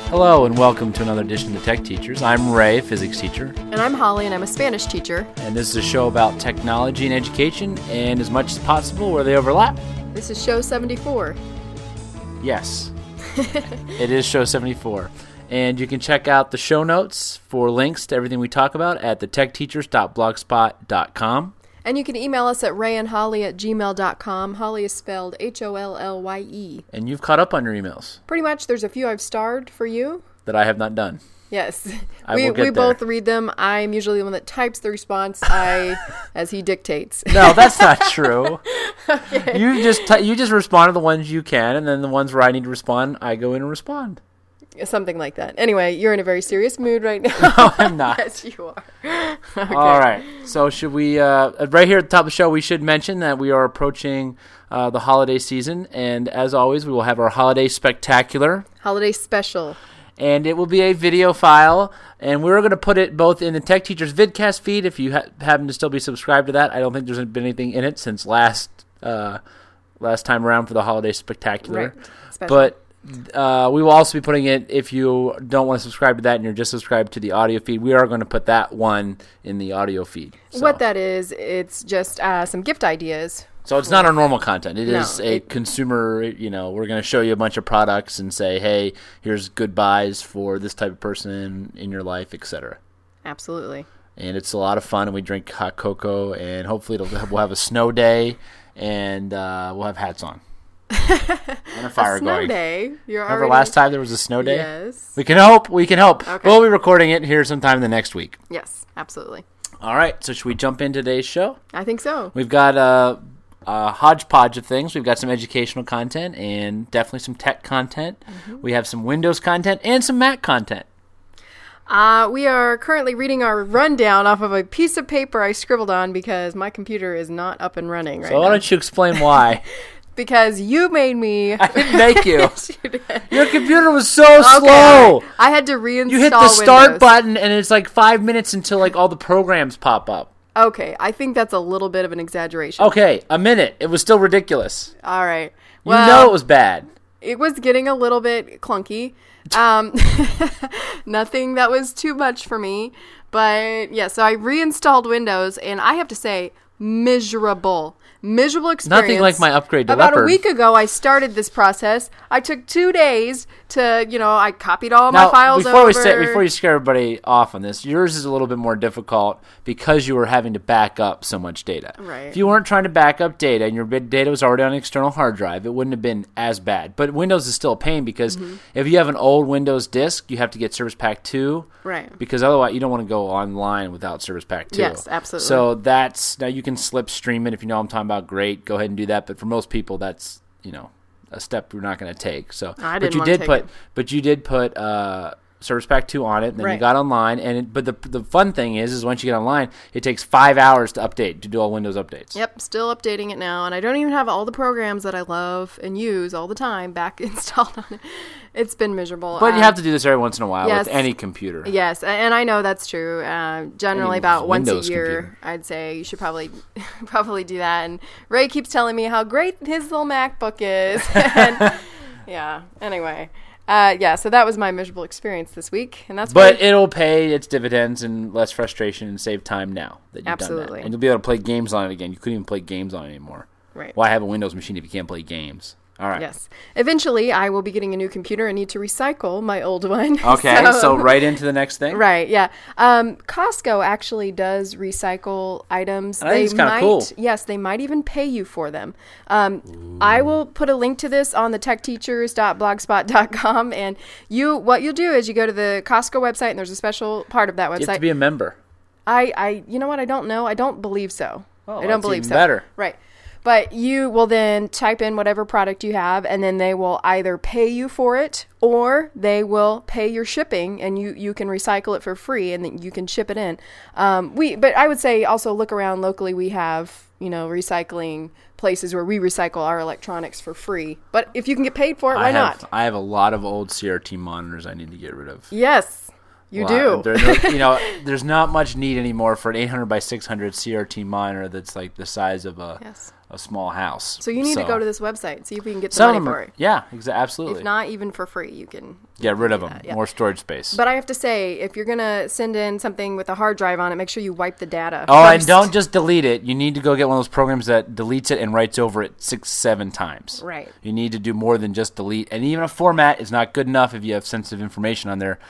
Hello and welcome to another edition of Tech Teachers. I'm Ray, physics teacher. And I'm Holly, and I'm a Spanish teacher. And this is a show about technology and education, and as much as possible where they overlap. This is show 74. Yes, it is show 74. And you can check out the show notes for links to everything we talk about at thetechteachers.blogspot.com. And you can email us at rayandholly@gmail.com. Holly is spelled Hollye. And you've caught up on your emails. Pretty much. There's a few I've starred for you. That I have not done. Yes. We both read them. I'm usually the one that types the response as he dictates. No, that's not true. Okay. You just respond to the ones you can, and then the ones where I need to respond, I go in and respond. Something like that. Anyway, you're in a very serious mood right now. No, I'm not. Yes, you are. Okay. All right. So should we, right here at the top of the show, we should mention that we are approaching the holiday season. And as always, we will have our holiday spectacular. Holiday special. And it will be a video file. And we're going to put it both in the Tech Teachers vidcast feed if you happen to still be subscribed to that. I don't think there's been anything in it since last time around for the holiday spectacular. Right. Special. But we will also be putting it, if you don't want to subscribe to that and you're just subscribed to the audio feed, we are going to put that one in the audio feed. So. What that is, it's just some gift ideas. So it's not our normal content. It is a consumer, we're going to show you a bunch of products and say, hey, here's good buys for this type of person in your life, etc. Absolutely. And it's a lot of fun, and we drink hot cocoa, and hopefully we'll have a snow day, and we'll have hats on. And a fire snow going. Day. Remember last time there was a snow day? Yes. We can hope. Okay. We'll be recording it here sometime the next week. Yes, absolutely. All right. So should we jump into today's show? I think so. We've got a hodgepodge of things. We've got some educational content and definitely some tech content. Mm-hmm. We have some Windows content and some Mac content. We are currently reading our rundown off of a piece of paper I scribbled on because my computer is not up and running right now. So why don't you explain why? Because you made me. I didn't make you. Yes, you did. Your computer was so slow. I had to reinstall You hit the start Windows. button, and it's like 5 minutes until like all the programs pop up. Okay, I think that's a little bit of an exaggeration. Okay, a minute. It was still ridiculous. All right. You know it was bad. It was getting a little bit clunky. Nothing that was too much for me. But, yeah, so I reinstalled Windows, and I have to say, miserable experience. Nothing like my upgrade to About Leopard. a week ago, I started this process. I took 2 days to, I copied all my files over. Before you scare everybody off on this, yours is a little bit more difficult because you were having to back up so much data. Right. If you weren't trying to back up data and your data was already on an external hard drive, it wouldn't have been as bad. But Windows is still a pain because if you have an old Windows disk, you have to get Service Pack 2. Right. Because otherwise, you don't want to go online without Service Pack 2. Yes, absolutely. So now you can slipstream it if you know what I'm talking about. Great, go ahead and do that. But for most people, that's a step you're not going to take. So, I didn't want to take it. But you did put Service Pack 2 on it, and then you got online. But the fun thing is once you get online, it takes 5 hours to do all Windows updates. Yep, still updating it now, and I don't even have all the programs that I love and use all the time back installed on it. It's been miserable. But you have to do this every once in a while yes, with any computer. Yes, and I know that's true. Generally, about once Windows a year, computer. I'd say you should probably do that. And Ray keeps telling me how great his little MacBook is. And, yeah. Anyway. So that was my miserable experience this week, and that's. But it'll pay its dividends and less frustration and save time now that you've done that. And you'll be able to play games on it again. You couldn't even play games on it anymore. Right. Why have a Windows machine if you can't play games? All right. Yes. Eventually, I will be getting a new computer and need to recycle my old one. Okay, so right into the next thing? Right, yeah. Costco actually does recycle items. I think it's kind of cool. Yes, they might even pay you for them. I will put a link to this on the techteachers.blogspot.com, and what you'll do is you go to the Costco website, and there's a special part of that website. You have to be a member. You know what? I don't know. I don't believe so. Oh, I don't believe even so. Better. Right. But you will then type in whatever product you have, and then they will either pay you for it or they will pay your shipping, and you can recycle it for free, and then you can ship it in. But I would say also look around locally. We have recycling places where we recycle our electronics for free. But if you can get paid for it, why not? I have a lot of old CRT monitors I need to get rid of. Yes. You do. There's not much need anymore for an 800 by 600 CRT monitor that's like the size of a a small house. So you need to go to this website, see if we can get some some of money them for it. Yeah, absolutely. If not, even for free, you can get rid of them. that, yeah. More storage space. But I have to say, if you're going to send in something with a hard drive on it, make sure you wipe the data Oh, first. and don't just delete it. You need to go get one of those programs that deletes it and writes over it 6-7 times. Right. You need to do more than just delete. And even a format is not good enough if you have sensitive information on there.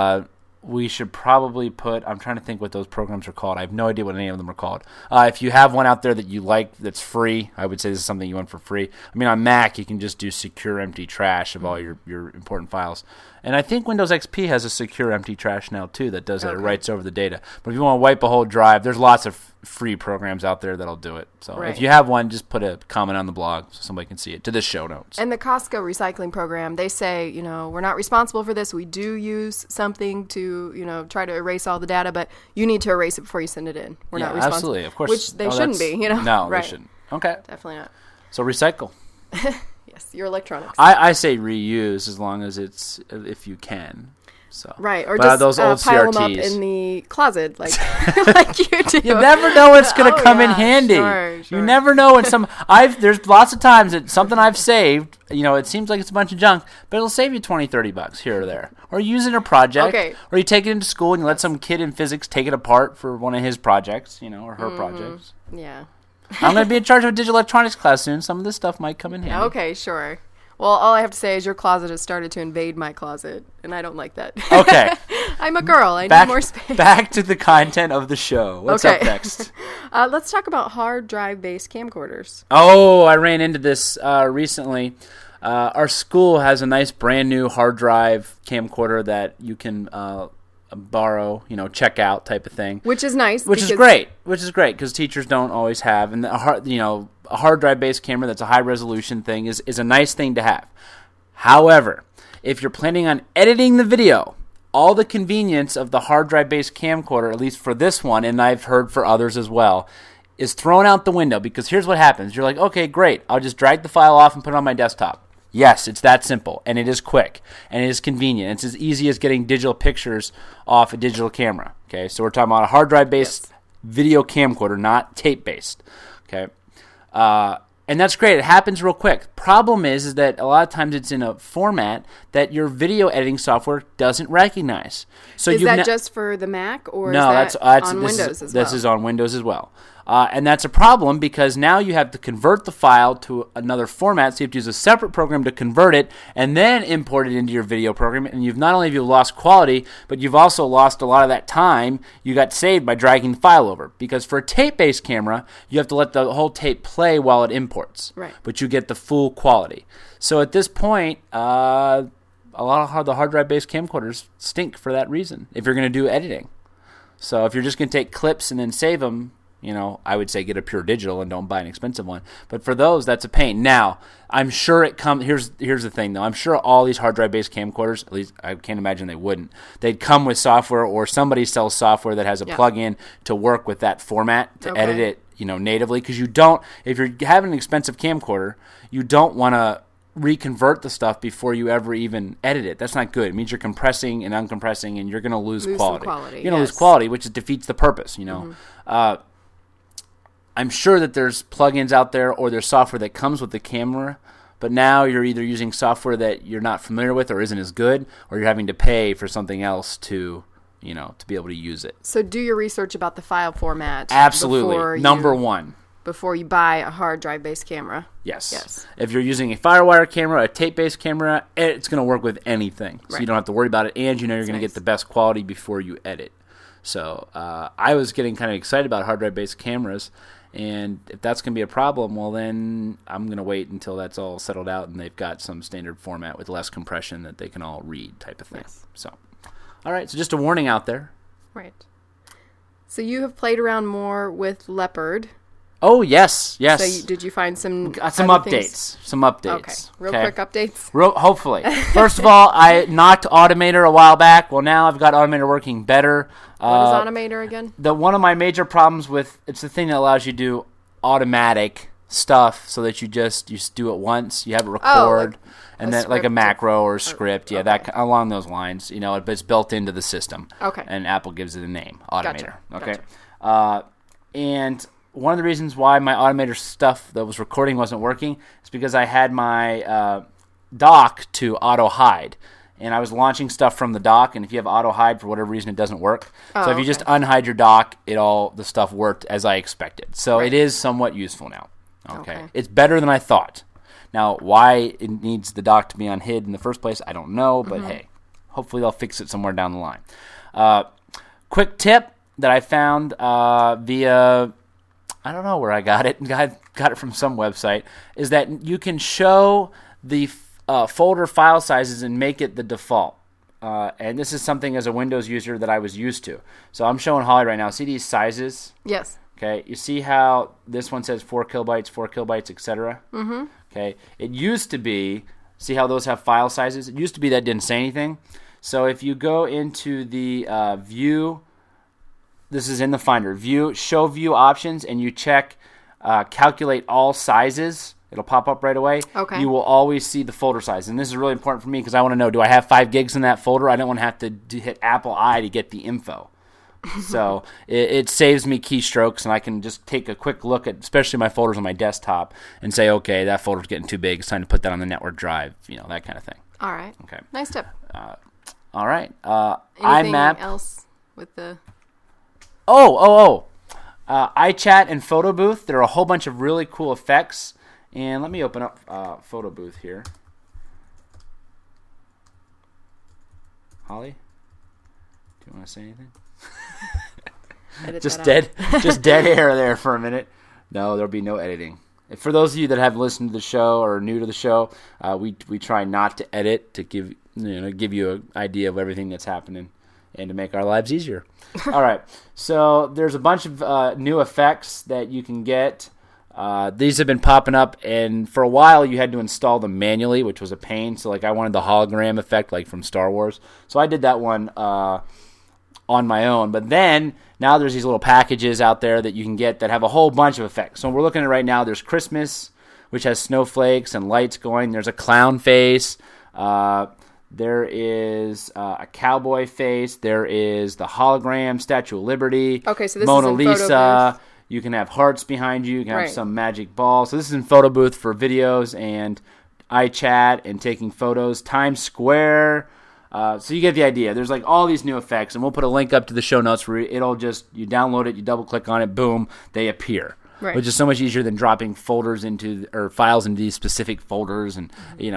We should probably put, I'm trying to think what those programs are called. I have no idea what any of them are called. If you have one out there that you like that's free, I would say this is something you want for free. I mean, on Mac, you can just do secure empty trash of all your important files. And I think Windows XP has a secure empty trash now, too, that does that. It writes over the data. But if you want to wipe a whole drive, there's lots of free programs out there that'll do it. So if you have one, just put a comment on the blog so somebody can see it, to the show notes. And the Costco recycling program, they say, we're not responsible for this. We do use something to, try to erase all the data, but you need to erase it before you send it in. We're not responsible. Absolutely, of course. Which they shouldn't be, No, right. they shouldn't. Okay. Definitely not. So recycle. Yes, your electronics. I say reuse as long as it's, if you can. So Right, or but just those old pile them up CRTs. in the closet, like like you do. You never know what's going to come in yeah, handy. Sure. You never know when there's lots of times that something I've saved, it seems like it's a bunch of junk, but it'll save you $20-$30 here or there. Or you use it in a project, or you take it into school and you let some kid in physics take it apart for one of his projects, or her projects. Yeah. I'm going to be in charge of a digital electronics class soon. Some of this stuff might come in handy. Okay, sure. Well, all I have to say is your closet has started to invade my closet, and I don't like that. Okay. I'm a girl. I need more space. Back to the content of the show. What's up next? Let's talk about hard drive-based camcorders. Oh, I ran into this recently. Our school has a nice brand new hard drive camcorder that you can borrow, check out type of thing. Which is nice. Which is great because teachers don't always have. And a hard drive based camera that's a high resolution thing is a nice thing to have. However, if you're planning on editing the video, all the convenience of the hard drive based camcorder, at least for this one, and I've heard for others as well, is thrown out the window because here's what happens. You're like, okay, great. I'll just drag the file off and put it on my desktop. Yes, it's that simple, and it is quick, and it is convenient. It's as easy as getting digital pictures off a digital camera. Okay, so we're talking about a hard drive-based video camcorder, not tape-based. Okay, and that's great. It happens real quick. Problem is that a lot of times it's in a format that your video editing software doesn't recognize. So is that just for the Mac, or is that on Windows as well? This is on Windows as well. And that's a problem because now you have to convert the file to another format, so you have to use a separate program to convert it and then import it into your video program. And you've not only have you lost quality, but you've also lost a lot of that time you got saved by dragging the file over. Because for a tape-based camera, you have to let the whole tape play while it imports. Right. But you get the full quality. So at this point, a lot of the hard drive-based camcorders stink for that reason if you're going to do editing. So if you're just going to take clips and then save them, I would say get a pure digital and don't buy an expensive one. But for those, that's a pain. Now, I'm sure it comes. Here's the thing, though. I'm sure all these hard drive based camcorders, at least I can't imagine they wouldn't. They'd come with software, or somebody sells software that has a plug-in to work with that format to edit it, natively. Because you don't, if you're having an expensive camcorder, you don't want to reconvert the stuff before you ever even edit it. That's not good. It means you're compressing and uncompressing, and you're going to lose quality. You're going to lose quality, which defeats the purpose. I'm sure that there's plugins out there or there's software that comes with the camera, but now you're either using software that you're not familiar with or isn't as good, or you're having to pay for something else to be able to use it. So do your research about the file format. Absolutely. Number one. Before you buy a hard drive-based camera. Yes. If you're using a FireWire camera, a tape-based camera, it's going to work with anything. So you don't have to worry about it, and you're going to get the best quality before you edit. So I was getting kind of excited about hard drive-based cameras. And if that's going to be a problem, well, then I'm going to wait until that's all settled out and they've got some standard format with less compression that they can all read type of thing. Yes. So, all right. So just a warning out there. Right. So you have played around more with Leopard. Oh, yes. So did you find some updates? Some updates. Okay. Real quick updates? Hopefully. First of all, I knocked Automator a while back. Well, now I've got Automator working better. What is Automator again? One of my major problems with it's the thing that allows you to do automatic stuff so that you just do it once. You have it record and then like a macro or script. Yeah, that along those lines. But it's built into the system. Okay. And Apple gives it a name, Automator. Gotcha. Okay. And one of the reasons why my automator stuff that was recording wasn't working is because I had my dock to auto hide. And I was launching stuff from the dock, and if you have auto hide for whatever reason, it doesn't work. So if you just unhide your dock, the stuff worked as I expected. So it is somewhat useful now. Okay. It's better than I thought. Now, why it needs the dock to be unhid in the first place, I don't know, but hey, hopefully they'll fix it somewhere down the line. Quick tip that I found via, I don't know where I got it. Got it from some website, is that you can show the folder file sizes and make it the default. And this is something as a Windows user that I was used to. So I'm showing Holly right now. See these sizes? Yes. Okay. You see how this one says 4 kilobytes, etc.? Mm-hmm. Okay. It used to be, see how those have file sizes? It used to be that didn't say anything. So if you go into the view, this is in the Finder, view, show view options, and you check calculate all sizes, it'll pop up right away. Okay. You will always see the folder size. And this is really important for me because I want to know, do I have 5 gigs in that folder? I don't want to have to hit Apple I to get the info. So it saves me keystrokes, and I can just take a quick look at, especially my folders on my desktop, and say, okay, that folder's getting too big. It's time to put that on the network drive, that kind of thing. All right. Okay. Nice tip. All right. Anything IMAP. else with the... iChat and Photo Booth. There are a whole bunch of really cool effects. And let me open up Photo Booth here. Holly, do you want to say anything? Just dead air there for a minute. No, there'll be no editing. For those of you that have listened to the show or are new to the show, we try not to edit to give you an idea of everything that's happening and to make our lives easier. All right, so there's a bunch of new effects that you can get. These have been popping up, and for a while you had to install them manually, which was a pain. So like I wanted the hologram effect like from Star Wars. So I did that one on my own. But then now there's these little packages out there that you can get that have a whole bunch of effects. So we're looking at right now, there's Christmas, which has snowflakes and lights going. There's a clown face. There is a cowboy face. There is the hologram, Statue of Liberty. Okay, so this Mona is in Lisa. Photo Booth. You can have hearts behind you. You can have Right. some magic balls. So this is in Photo Booth for videos and iChat and taking photos. Times Square. So you get the idea. There's like all these new effects, and we'll put a link up to the show notes where it'll just, you download it, you double click on it, boom, they appear. Right. Which is so much easier than dropping folders or files into these specific folders, and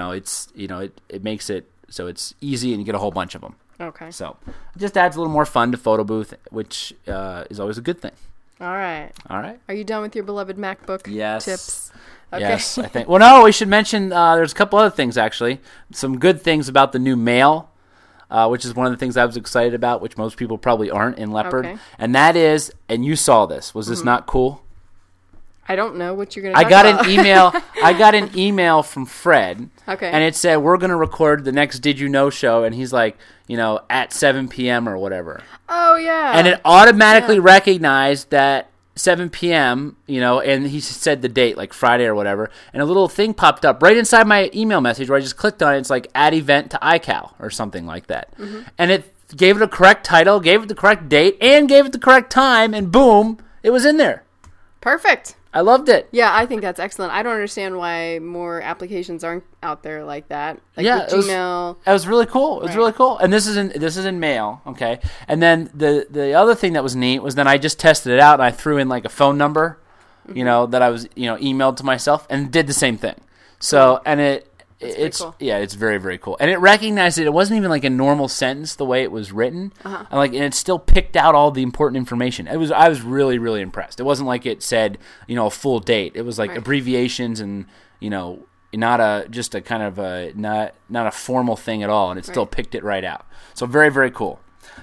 it makes it so it's easy and you get a whole bunch of them. Okay. So it just adds a little more fun to Photo Booth, which is always a good thing. All right. All right. Are you done with your beloved MacBook Yes. tips? Okay. Yes, I think. Well, no, we should mention there's a couple other things, actually. Some good things about the new Mail, which is one of the things I was excited about, which most people probably aren't in Leopard. Okay. And that is, and you saw this, was this not cool? I don't know what you're going to talk about. I got an email from Fred. Okay. And it said, we're going to record the next Did You Know show. And he's like, at 7 p.m. or whatever. Oh, yeah. And it automatically recognized that 7 p.m., and he said the date, like Friday or whatever. And a little thing popped up right inside my email message where I just clicked on it. It's like, add event to iCal or something like that. Mm-hmm. And it gave it a correct title, gave it the correct date, and gave it the correct time. And boom, it was in there. Perfect. I loved it. Yeah, I think that's excellent. I don't understand why more applications aren't out there like that. Like Yeah, with Gmail. It was really cool. It was Right. really cool. And this is in Mail, okay? And then the other thing that was neat was then I just tested it out and I threw in like a phone number, that I was, emailed to myself and did the same thing. So, and it's cool. yeah, it's very, very cool. And it recognized it wasn't even like a normal sentence the way it was written. Uh-huh. And it still picked out all the important information. I was really, really impressed. It wasn't like it said, a full date. It was like Right. abbreviations and, not a formal thing at all, and it still Right. picked it right out. So very, very cool.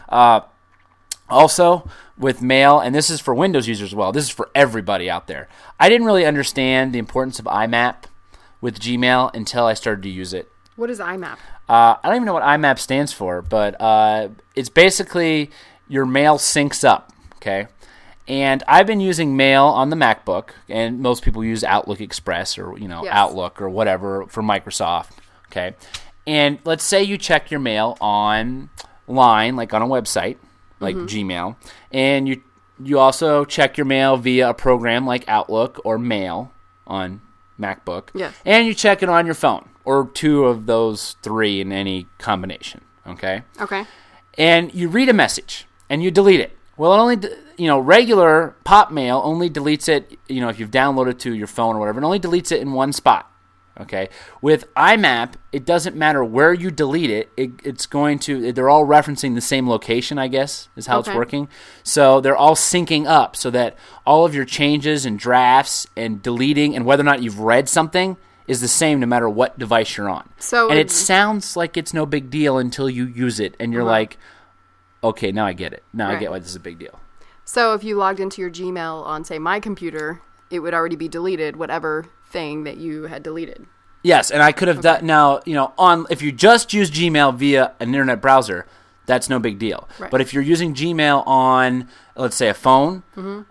Also, with Mail, and this is for Windows users as well, this is for everybody out there. I didn't really understand the importance of IMAP with Gmail until I started to use it. What is IMAP? I don't even know what IMAP stands for, but it's basically your mail syncs up, okay? And I've been using Mail on the MacBook, and most people use Outlook Express or, Yes. Outlook or whatever for Microsoft, okay? And let's say you check your mail online, like on a website, like Gmail, and you you also check your mail via a program like Outlook or Mail on MacBook. Yes. And you check it on your phone, or two of those three in any combination. Okay? Okay. And you read a message, and you delete it. Well, regular pop mail only deletes it, if you've downloaded to your phone or whatever, it only deletes it in one spot. Okay. With IMAP, it doesn't matter where you delete it. They're all referencing the same location, I guess, is how it's working. So they're all syncing up so that all of your changes and drafts and deleting and whether or not you've read something is the same no matter what device you're on. And it sounds like it's no big deal until you use it and you're like, okay, now I get it. Now I get why this is a big deal. So if you logged into your Gmail on, say, my computer, it would already be deleted, whatever thing that you had deleted. Yes, and I could have done now. If you just use Gmail via an internet browser, that's no big deal. Right. But if you're using Gmail on, let's say, a phone,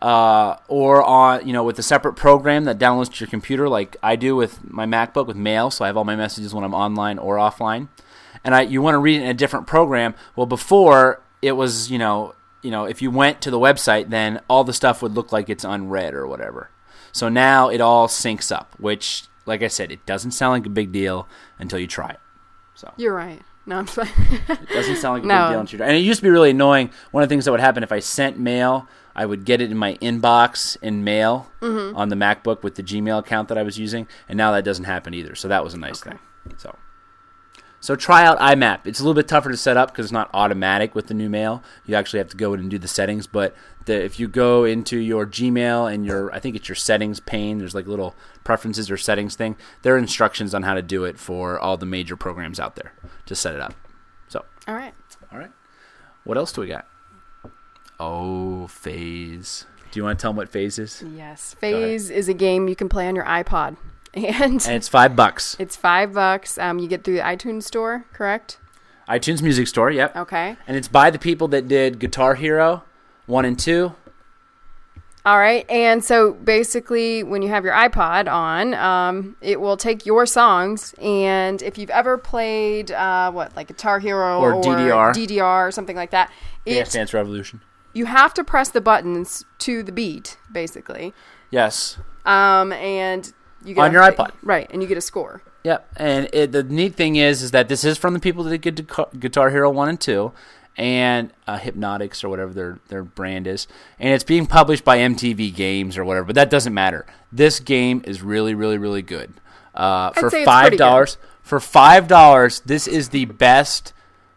or on with a separate program that downloads to your computer, like I do with my MacBook with Mail, so I have all my messages when I'm online or offline, and you want to read it in a different program. Well, before it was, if you went to the website, then all the stuff would look like it's unread or whatever. So now it all syncs up, which, like I said, it doesn't sound like a big deal until you try it. So you're right. No, I'm fine. It doesn't sound like a big deal until you try it. And it used to be really annoying. One of the things that would happen if I sent mail, I would get it in my inbox in Mail on the MacBook with the Gmail account that I was using, and now that doesn't happen either. So that was a nice thing. So try out IMAP. It's a little bit tougher to set up because it's not automatic with the new Mail. You actually have to go in and do the settings. But if you go into your Gmail and I think it's your settings pane, there's like little preferences or settings thing. There are instructions on how to do it for all the major programs out there to set it up. So. All right. What else do we got? Oh, Phase. Do you want to tell them what Phase is? Yes. Phase is a game you can play on your iPod. And it's $5. It's $5. You get through the iTunes store, correct? iTunes Music Store, yep. Okay. And it's by the people that did Guitar Hero 1 and 2. All right. And so basically when you have your iPod on, it will take your songs. And if you've ever played, like Guitar Hero or DDR or something like that. Dance Dance Revolution. You have to press the buttons to the beat, basically. Yes. And you get on your iPod. Right. And you get a score. Yep. And the neat thing is that this is from the people that did Guitar Hero 1 and 2. And Hypnotics or whatever their brand is. And it's being published by MTV Games or whatever, but that doesn't matter. This game is really, really, really good. For $5, this is the best,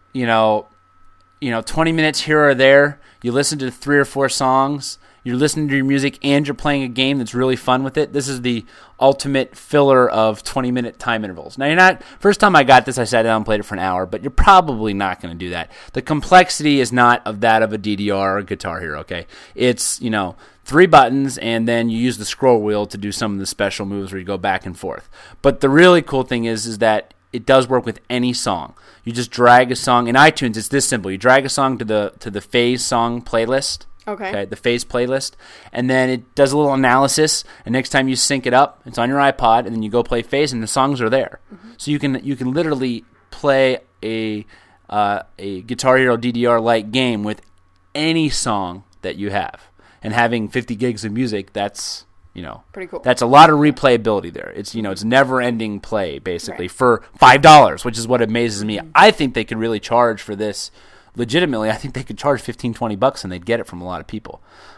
20 minutes here or there. You listen to 3 or 4 songs. You're listening to your music and you're playing a game that's really fun with it. This is the ultimate filler of 20-minute time intervals. Now, first time I got this, I sat down and played it for an hour, but you're probably not going to do that. The complexity is not of that of a DDR or a Guitar Hero, okay? It's, 3 buttons, and then you use the scroll wheel to do some of the special moves where you go back and forth. But the really cool thing is that it does work with any song. You just drag a song. In iTunes, it's this simple. You drag a song to the Phase song playlist. Okay, the Phase playlist, and then it does a little analysis. And next time you sync it up, it's on your iPod, and then you go play Phase, and the songs are there. So you can literally play a Guitar Hero DDR-like game with any song that you have. And having 50 gigs of music, that's pretty cool. That's a lot of replayability there. It's it's never-ending play basically for $5, which is what amazes me. I think they could really charge for this. Legitimately, I think they could charge $15-20 and they'd get it from a lot of people.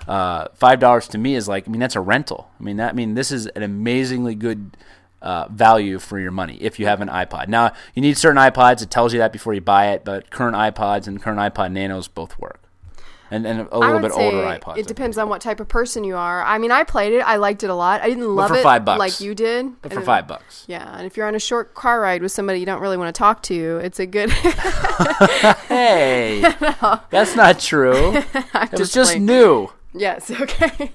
$5 to me is that's a rental. This is an amazingly good value for your money if you have an iPod. Now, you need certain iPods. It tells you that before you buy it, but current iPods and current iPod Nanos both work. And a little bit older iPods. It depends on what type of person you are. I played it. I liked it a lot. I didn't love it $5. like you did. But for $5. Yeah, and if you're on a short car ride with somebody you don't really want to talk to, it's a good... Hey, no. That's not true. It was just new. Yes, okay.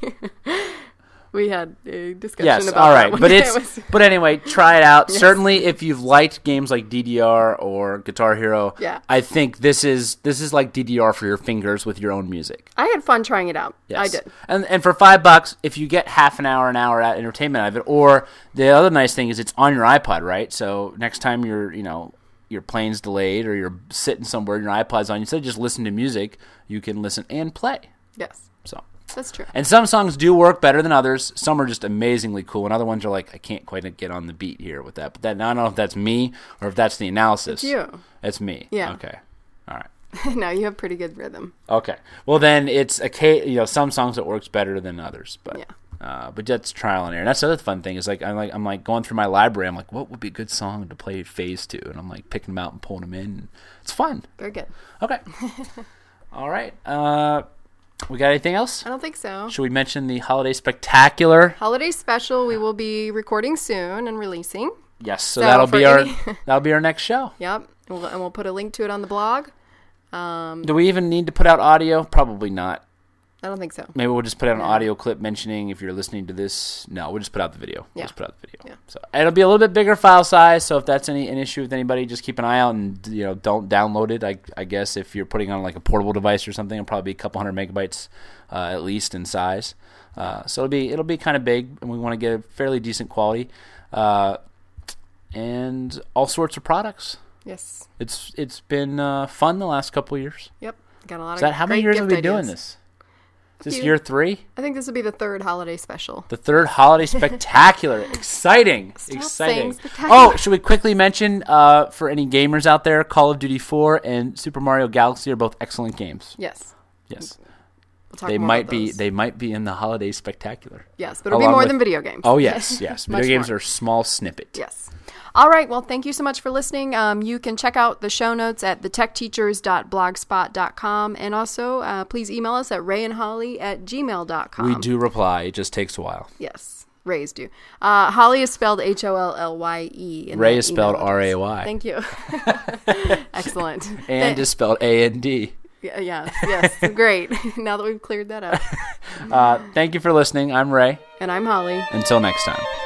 We had a discussion about all right. that. But anyway, try it out. Yes. Certainly, if you've liked games like DDR or Guitar Hero, I think this is like DDR for your fingers with your own music. I had fun trying it out. Yes. I did. And for $5, if you get an hour at entertainment out of it, or the other nice thing is it's on your iPod, right? So next time your plane's delayed or you're sitting somewhere and your iPod's on, instead of just listening to music, you can listen and play. Yes. So That's true. And some songs do work better than others. Some are just amazingly cool, and other ones are like, I can't quite get on the beat here with that. But I don't know if that's me or if that's the analysis. It's you. It's me. Yeah. Okay. All right. No, you have pretty good rhythm. Okay. Well, then it's some songs that works better than others, but that's trial and error. And that's the other fun thing is I'm like going through my library. I'm like, what would be a good song to play phase to? And I'm like picking them out and pulling them in. It's fun. Very good. Okay. All right. We got anything else? I don't think so. Should we mention the Holiday Spectacular? Holiday special we will be recording soon and releasing. Yes, so that'll be our next show. Yep, and we'll put a link to it on the blog. Do we even need to put out audio? Probably not. I don't think so. Maybe we'll just put out an audio clip mentioning if you're listening to this. No, we'll just put out the video. Yeah. We'll just put out the video. Yeah. So it'll be a little bit bigger file size. So if that's an issue with anybody, just keep an eye out and don't download it. I guess if you're putting on like a portable device or something, it'll probably be a couple hundred megabytes at least in size. So it'll be kind of big, and we want to get a fairly decent quality, and all sorts of products. Yes. It's been fun the last couple of years. Yep. Got a lot Is that how many years have we been doing this? Is this year 3? I think this will be the 3rd holiday special. The 3rd Holiday Spectacular. Exciting. Stop Exciting. saying spectacular. Oh, should we quickly mention, for any gamers out there, Call of Duty 4 and Super Mario Galaxy are both excellent games. Yes. Yes. We'll talk They more might about be those. they might be in the Holiday Spectacular. Yes, but it'll be more than video games. Oh, yes, yes. Video Much games more. are a small snippet. Yes. All right. Well, thank you so much for listening. You can check out the show notes at thetechteachers.blogspot.com. And also, please email us at rayandholly@gmail.com. We do reply. It just takes a while. Yes. Rays do. Holly is spelled Hollye. Ray is spelled Ray. Thank you. Excellent. And is spelled AND. Yes. Great. Now that we've cleared that up. Thank you for listening. I'm Ray. And I'm Holly. Until next time.